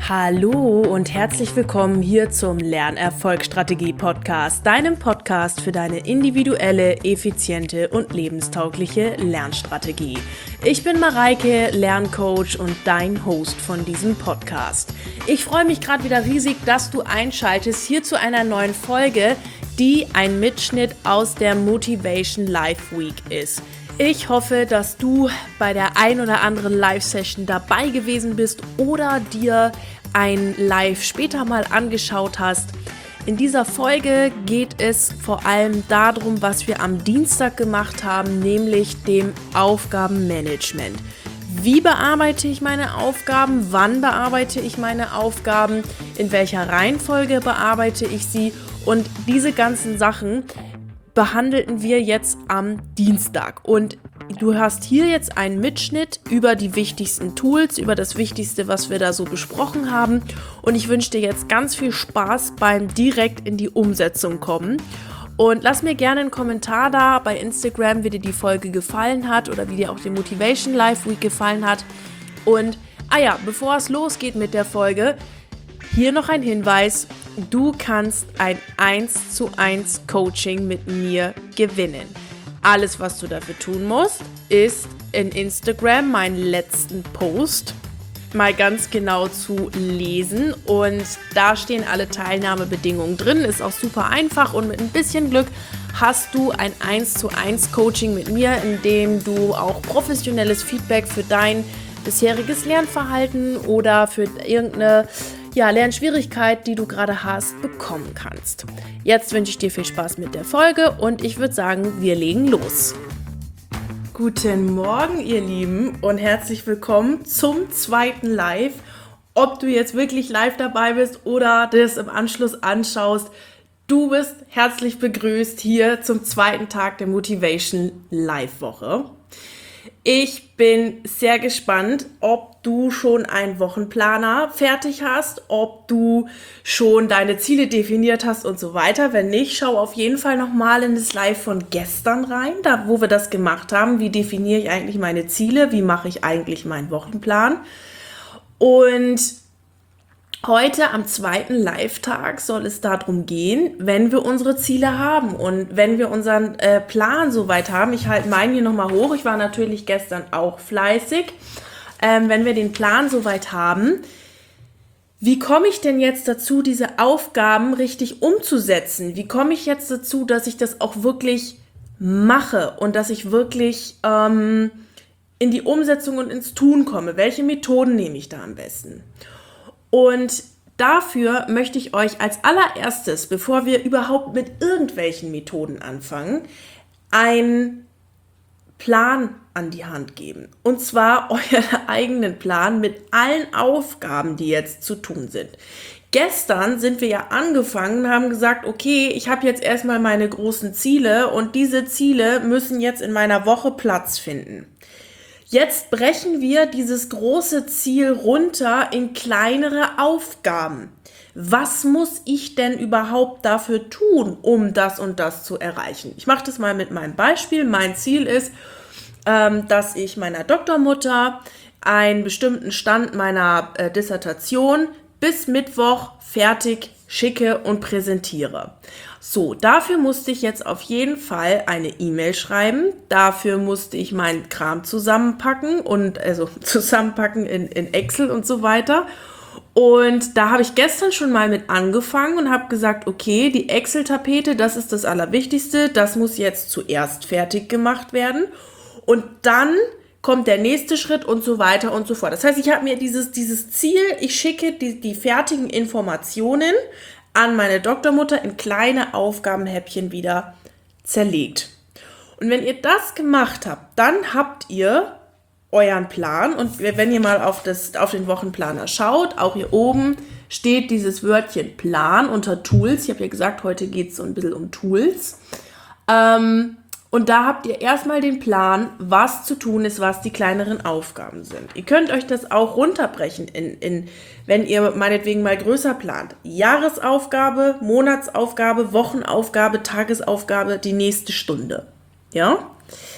Hallo und herzlich willkommen hier zum Lernerfolgsstrategie-Podcast, deinem Podcast für deine individuelle, effiziente und lebenstaugliche Lernstrategie. Ich bin Mareike, Lerncoach und dein Host von diesem Podcast. Ich freue mich gerade wieder riesig, dass du einschaltest hier zu einer neuen Folge, die ein Mitschnitt aus der Motivation Life Week ist. Ich hoffe, dass du bei der ein oder anderen Live-Session dabei gewesen bist oder dir ein Live später mal angeschaut hast. In dieser Folge geht es vor allem darum, was wir am Dienstag gemacht haben, nämlich dem Aufgabenmanagement. Wie bearbeite ich meine Aufgaben? Wann bearbeite ich meine Aufgaben? In welcher Reihenfolge bearbeite ich sie? Und diese ganzen Sachen behandelten wir jetzt am Dienstag. Und du hast hier jetzt einen Mitschnitt über die wichtigsten Tools, über das Wichtigste, was wir da so besprochen haben. Und ich wünsche dir jetzt ganz viel Spaß beim direkt in die Umsetzung kommen. Und lass mir gerne einen Kommentar da bei Instagram, wie dir die Folge gefallen hat oder wie dir auch die Motivation Life Week gefallen hat. Und, bevor es losgeht mit der Folge, hier noch ein Hinweis: Du kannst ein 1:1 Coaching mit mir gewinnen. Alles, was du dafür tun musst, ist in Instagram meinen letzten Post mal ganz genau zu lesen. Und da stehen alle Teilnahmebedingungen drin. Ist auch super einfach und mit ein bisschen Glück hast du ein 1:1 Coaching mit mir, in dem du auch professionelles Feedback für dein bisheriges Lernverhalten oder für irgendeine Lernschwierigkeit, die du gerade hast, bekommen kannst. Jetzt wünsche ich dir viel Spaß mit der Folge und ich würde sagen, wir legen los. Guten Morgen, ihr Lieben, und herzlich willkommen zum zweiten Live. Ob du jetzt wirklich live dabei bist oder das im Anschluss anschaust, du bist herzlich begrüßt hier zum zweiten Tag der Motivation Live Woche. Ich bin sehr gespannt, ob du schon einen Wochenplaner fertig hast, ob du schon deine Ziele definiert hast und so weiter. Wenn nicht, schau auf jeden Fall nochmal in das Live von gestern rein, da wo wir das gemacht haben. Wie definiere ich eigentlich meine Ziele? Wie mache ich eigentlich meinen Wochenplan? Und heute am zweiten Live-Tag soll es darum gehen, wenn wir unsere Ziele haben und wenn wir unseren Plan soweit haben. Ich halte meinen hier nochmal hoch. Ich war natürlich gestern auch fleißig. Wenn wir den Plan soweit haben, wie komme ich denn jetzt dazu, diese Aufgaben richtig umzusetzen? Wie komme ich jetzt dazu, dass ich das auch wirklich mache und dass ich wirklich in die Umsetzung und ins Tun komme? Welche Methoden nehme ich da am besten? Und dafür möchte ich euch als allererstes, bevor wir überhaupt mit irgendwelchen Methoden anfangen, einen Plan an die Hand geben. Und zwar euren eigenen Plan mit allen Aufgaben, die jetzt zu tun sind. Gestern sind wir ja angefangen und haben gesagt, okay, ich habe jetzt erstmal meine großen Ziele und diese Ziele müssen jetzt in meiner Woche Platz finden. Jetzt brechen wir dieses große Ziel runter in kleinere Aufgaben. Was muss ich denn überhaupt dafür tun, um das und das zu erreichen? Ich mache das mal mit meinem Beispiel. Mein Ziel ist, dass ich meiner Doktormutter einen bestimmten Stand meiner Dissertation bis Mittwoch fertig schicke und präsentiere. So, dafür musste ich jetzt auf jeden Fall eine E-Mail schreiben. Dafür musste ich meinen Kram zusammenpacken in Excel und so weiter. Und da habe ich gestern schon mal mit angefangen und habe gesagt, okay, die Excel-Tapete, das ist das Allerwichtigste. Das muss jetzt zuerst fertig gemacht werden. Und dann kommt der nächste Schritt und so weiter und so fort. Das heißt, ich habe mir dieses Ziel, ich schicke die fertigen Informationen an meine Doktormutter in kleine Aufgabenhäppchen wieder zerlegt. Und wenn ihr das gemacht habt, dann habt ihr euren Plan. Und wenn ihr mal auf den Wochenplaner schaut, auch hier oben steht dieses Wörtchen Plan unter Tools. Ich habe ja gesagt, heute geht es so ein bisschen um Tools. Und da habt ihr erstmal den Plan, was zu tun ist, was die kleineren Aufgaben sind. Ihr könnt euch das auch runterbrechen, wenn ihr meinetwegen mal größer plant. Jahresaufgabe, Monatsaufgabe, Wochenaufgabe, Tagesaufgabe, die nächste Stunde. Ja?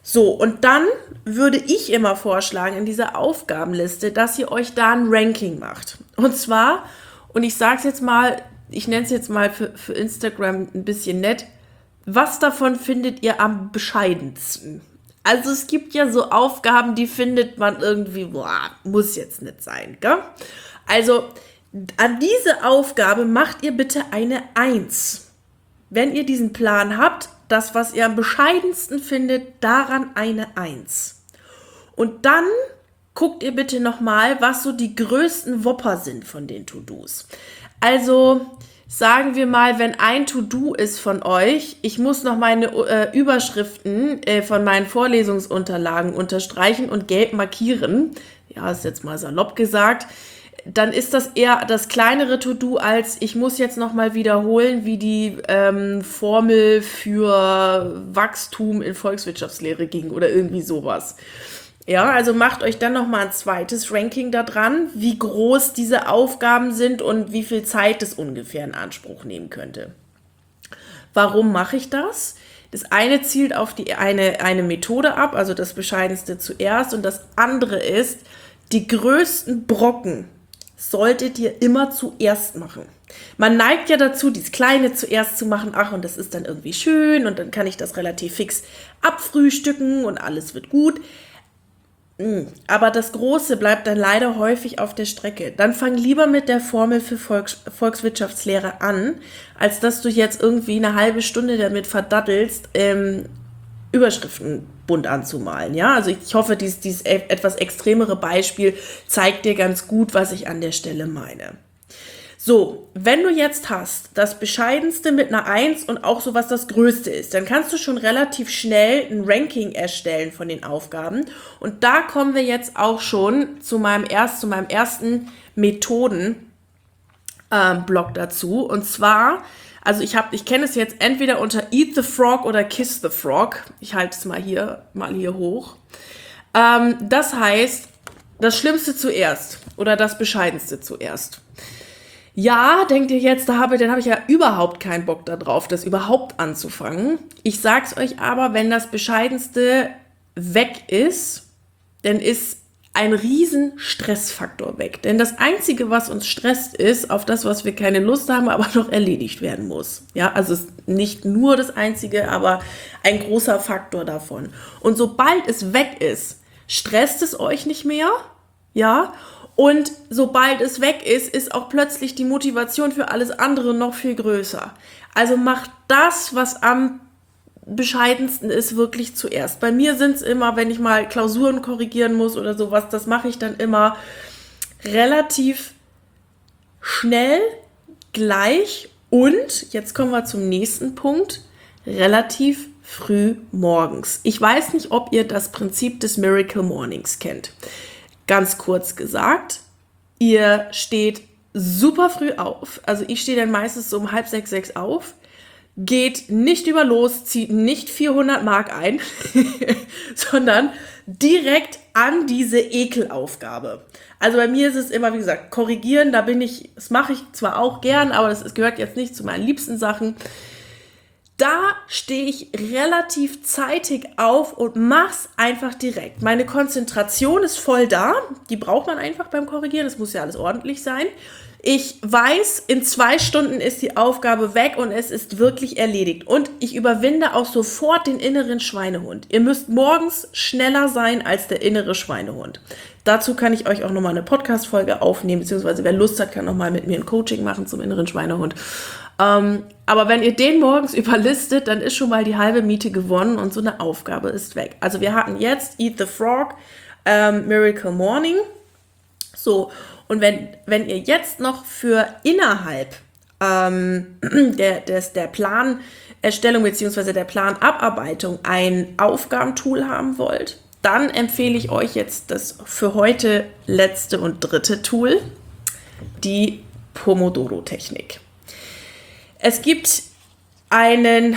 So, und dann würde ich immer vorschlagen in dieser Aufgabenliste, dass ihr euch da ein Ranking macht. Und zwar, und ich sage es jetzt mal, ich nenne es jetzt mal für Instagram ein bisschen nett, was davon findet ihr am bescheidensten? Also es gibt ja so Aufgaben, die findet man irgendwie, boah, muss jetzt nicht sein, gell? Also an diese Aufgabe macht ihr bitte eine 1. Wenn ihr diesen Plan habt, das, was ihr am bescheidensten findet, daran eine 1. Und dann guckt ihr bitte nochmal, was so die größten Whopper sind von den To-Dos. Also sagen wir mal, wenn ein To-Do ist von euch, ich muss noch meine Überschriften von meinen Vorlesungsunterlagen unterstreichen und gelb markieren, ja, ist jetzt mal salopp gesagt, dann ist das eher das kleinere To-Do, als ich muss jetzt nochmal wiederholen, wie die Formel für Wachstum in Volkswirtschaftslehre ging oder irgendwie sowas. Ja, also macht euch dann nochmal ein zweites Ranking da dran, wie groß diese Aufgaben sind und wie viel Zeit es ungefähr in Anspruch nehmen könnte. Warum mache ich das? Das eine zielt auf eine Methode ab, also das Bescheidenste zuerst, und das andere ist, die größten Brocken solltet ihr immer zuerst machen. Man neigt ja dazu, dieses Kleine zuerst zu machen, ach, und das ist dann irgendwie schön und dann kann ich das relativ fix abfrühstücken und alles wird gut. Aber das Große bleibt dann leider häufig auf der Strecke. Dann fang lieber mit der Formel für Volkswirtschaftslehre an, als dass du jetzt irgendwie eine halbe Stunde damit verdattelst, Überschriften bunt anzumalen. Ja, also ich hoffe, dieses etwas extremere Beispiel zeigt dir ganz gut, was ich an der Stelle meine. So, wenn du jetzt hast das Bescheidenste mit einer 1 und auch so, was das Größte ist, dann kannst du schon relativ schnell ein Ranking erstellen von den Aufgaben. Und da kommen wir jetzt auch schon zu meinem ersten Methodenblock dazu. Und zwar, also ich kenne es jetzt entweder unter Eat the Frog oder Kiss the Frog. Ich halte es mal hier hoch. Das heißt, das Schlimmste zuerst oder das Bescheidenste zuerst. Ja, denkt ihr jetzt, dann habe ich ja überhaupt keinen Bock darauf, das überhaupt anzufangen. Ich sag's euch aber, wenn das Bescheidenste weg ist, dann ist ein riesen Stressfaktor weg. Denn das Einzige, was uns stresst, ist auf das, was wir keine Lust haben, aber noch erledigt werden muss. Ja, also es ist nicht nur das Einzige, aber ein großer Faktor davon. Und sobald es weg ist, stresst es euch nicht mehr, ja. Und sobald es weg ist, ist auch plötzlich die Motivation für alles andere noch viel größer. Also macht das, was am bescheidensten ist, wirklich zuerst. Bei mir sind es immer, wenn ich mal Klausuren korrigieren muss oder sowas, das mache ich dann immer relativ schnell, gleich und, jetzt kommen wir zum nächsten Punkt, relativ früh morgens. Ich weiß nicht, ob ihr das Prinzip des Miracle Mornings kennt. Ganz kurz gesagt, ihr steht super früh auf, also ich stehe dann meistens so um 5:30, 6 auf, geht nicht über los, zieht nicht 400 Mark ein, sondern direkt an diese Ekelaufgabe. Also bei mir ist es immer, wie gesagt, korrigieren, das mache ich zwar auch gern, aber das gehört jetzt nicht zu meinen liebsten Sachen. Da stehe ich relativ zeitig auf und mach's einfach direkt. Meine Konzentration ist voll da. Die braucht man einfach beim Korrigieren. Das muss ja alles ordentlich sein. Ich weiß, in 2 Stunden ist die Aufgabe weg und es ist wirklich erledigt. Und ich überwinde auch sofort den inneren Schweinehund. Ihr müsst morgens schneller sein als der innere Schweinehund. Dazu kann ich euch auch nochmal eine Podcast-Folge aufnehmen, beziehungsweise wer Lust hat, kann nochmal mit mir ein Coaching machen zum inneren Schweinehund. Aber wenn ihr den morgens überlistet, dann ist schon mal die halbe Miete gewonnen und so eine Aufgabe ist weg. Also wir hatten jetzt Eat the Frog, Miracle Morning. So, und wenn ihr jetzt noch für innerhalb der Planerstellung bzw. der Planabarbeitung ein Aufgabentool haben wollt, dann empfehle ich euch jetzt das für heute letzte und dritte Tool, die Pomodoro-Technik. Es gibt einen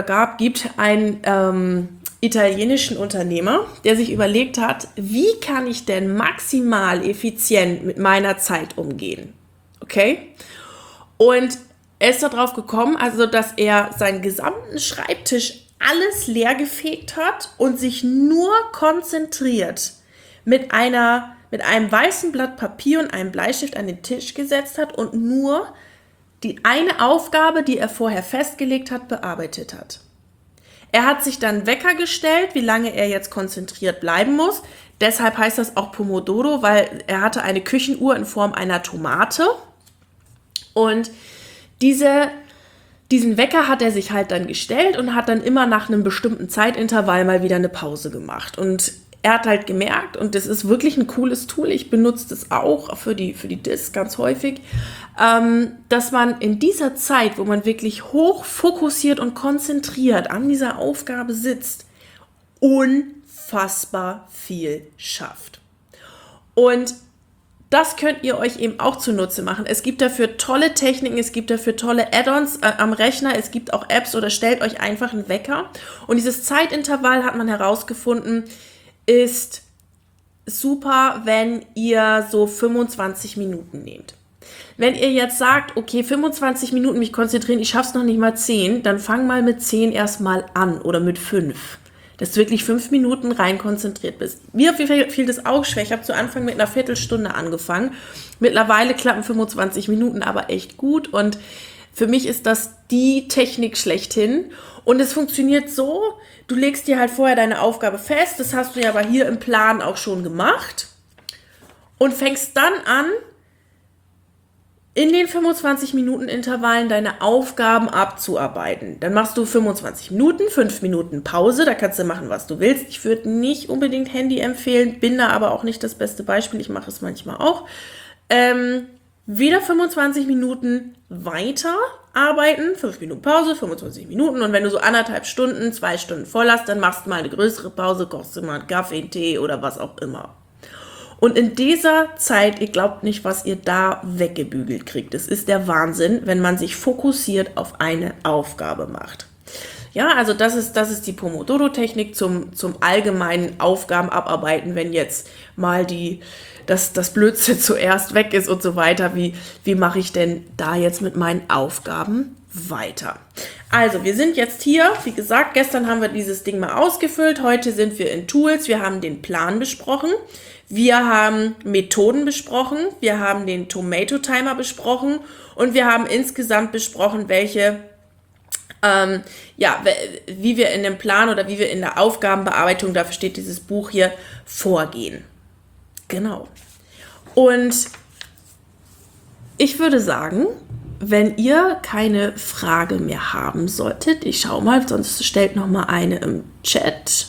italienischen Unternehmer, der sich überlegt hat, wie kann ich denn maximal effizient mit meiner Zeit umgehen? Okay? Und er ist darauf gekommen, also dass er seinen gesamten Schreibtisch alles leergefegt hat und sich nur konzentriert mit einem weißen Blatt Papier und einem Bleistift an den Tisch gesetzt hat und nur die eine Aufgabe, die er vorher festgelegt hat, bearbeitet hat. Er hat sich dann Wecker gestellt, wie lange er jetzt konzentriert bleiben muss. Deshalb heißt das auch Pomodoro, weil er hatte eine Küchenuhr in Form einer Tomate. Und diesen Wecker hat er sich halt dann gestellt und hat dann immer nach einem bestimmten Zeitintervall mal wieder eine Pause gemacht. Und er hat halt gemerkt, und das ist wirklich ein cooles Tool, ich benutze das auch für die Disk ganz häufig, dass man in dieser Zeit, wo man wirklich hoch fokussiert und konzentriert an dieser Aufgabe sitzt, unfassbar viel schafft. Und das könnt ihr euch eben auch zunutze machen. Es gibt dafür tolle Techniken, es gibt dafür tolle Add-ons am Rechner, es gibt auch Apps oder stellt euch einfach einen Wecker. Und dieses Zeitintervall, hat man herausgefunden, ist super, wenn ihr so 25 Minuten nehmt. Wenn ihr jetzt sagt, okay, 25 Minuten mich konzentrieren, ich schaff's noch nicht mal 10, dann fang mal mit 10 erstmal an oder mit 5. Dass du wirklich 5 Minuten rein konzentriert bist. Mir fiel das auch schwer. Ich habe zu Anfang mit einer Viertelstunde angefangen. Mittlerweile klappen 25 Minuten aber echt gut und für mich ist das die Technik schlechthin. Und es funktioniert so, du legst dir halt vorher deine Aufgabe fest, das hast du ja aber hier im Plan auch schon gemacht und fängst dann an, in den 25-Minuten-Intervallen deine Aufgaben abzuarbeiten. Dann machst du 25 Minuten, 5 Minuten Pause, da kannst du machen, was du willst. Ich würde nicht unbedingt Handy empfehlen, bin da aber auch nicht das beste Beispiel, ich mache es manchmal auch. Wieder 25 Minuten weiter arbeiten, 5 Minuten Pause, 25 Minuten und wenn du so 1,5 Stunden, 2 Stunden voll hast, dann machst du mal eine größere Pause, kochst du mal einen Kaffee, einen Tee oder was auch immer. Und in dieser Zeit, ihr glaubt nicht, was ihr da weggebügelt kriegt. Es ist der Wahnsinn, wenn man sich fokussiert auf eine Aufgabe macht. Ja, also das ist die Pomodoro-Technik zum allgemeinen Aufgaben abarbeiten, wenn jetzt mal das Blödsinn zuerst weg ist und so weiter. Wie mache ich denn da jetzt mit meinen Aufgaben weiter? Also, wir sind jetzt hier, wie gesagt, gestern haben wir dieses Ding mal ausgefüllt, heute sind wir in Tools, wir haben den Plan besprochen, wir haben Methoden besprochen, wir haben den Tomato Timer besprochen und wir haben insgesamt besprochen, wie wir in dem Plan oder wie wir in der Aufgabenbearbeitung, dafür steht dieses Buch hier, vorgehen. Genau. Und ich würde sagen, wenn ihr keine Frage mehr haben solltet, ich schaue mal, sonst stellt noch mal eine im Chat.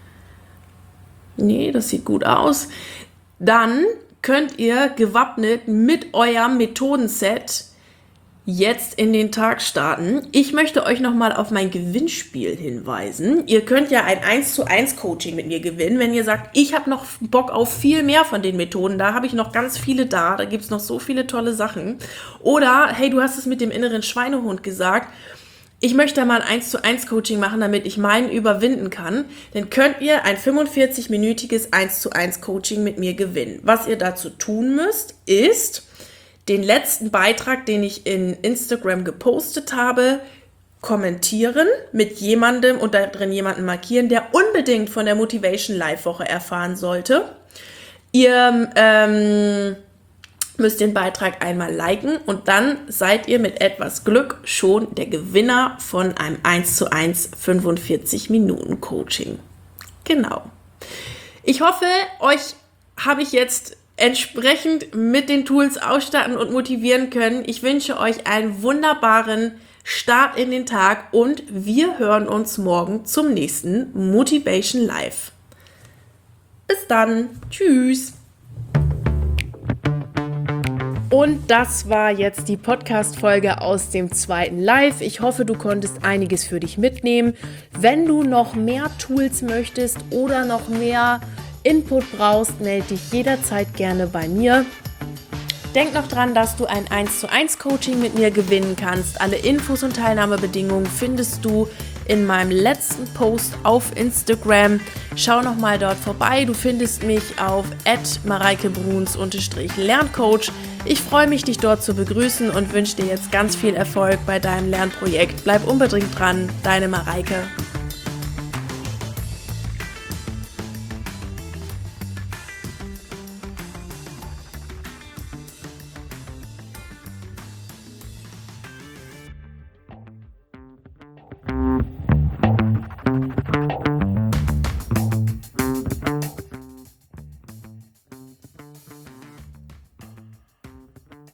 Nee, das sieht gut aus. Dann könnt ihr gewappnet mit eurem Methodenset jetzt in den Tag starten. Ich möchte euch nochmal auf mein Gewinnspiel hinweisen. Ihr könnt ja ein 1:1 Coaching mit mir gewinnen, wenn ihr sagt, ich habe noch Bock auf viel mehr von den Methoden, da habe ich noch ganz viele da gibt es noch so viele tolle Sachen. Oder, hey, du hast es mit dem inneren Schweinehund gesagt, ich möchte mal ein 1:1 Coaching machen, damit ich meinen überwinden kann, dann könnt ihr ein 45-minütiges 1:1 Coaching mit mir gewinnen. Was ihr dazu tun müsst, ist den letzten Beitrag, den ich in Instagram gepostet habe, kommentieren mit jemandem und da drin jemanden markieren, der unbedingt von der Motivation Live Woche erfahren sollte. Ihr müsst den Beitrag einmal liken und dann seid ihr mit etwas Glück schon der Gewinner von einem 1:1 45-Minuten-Coaching. Genau. Ich hoffe, euch habe ich jetzt entsprechend mit den Tools ausstatten und motivieren können. Ich wünsche euch einen wunderbaren Start in den Tag und wir hören uns morgen zum nächsten Motivation Live. Bis dann. Tschüss. Und das war jetzt die Podcast-Folge aus dem zweiten Live. Ich hoffe, du konntest einiges für dich mitnehmen. Wenn du noch mehr Tools möchtest oder noch mehr Input brauchst, melde dich jederzeit gerne bei mir. Denk noch dran, dass du ein 1:1 Coaching mit mir gewinnen kannst. Alle Infos und Teilnahmebedingungen findest du in meinem letzten Post auf Instagram. Schau nochmal dort vorbei. Du findest mich auf @mareikebruns_Lerncoach. Ich freue mich, dich dort zu begrüßen und wünsche dir jetzt ganz viel Erfolg bei deinem Lernprojekt. Bleib unbedingt dran, deine Mareike.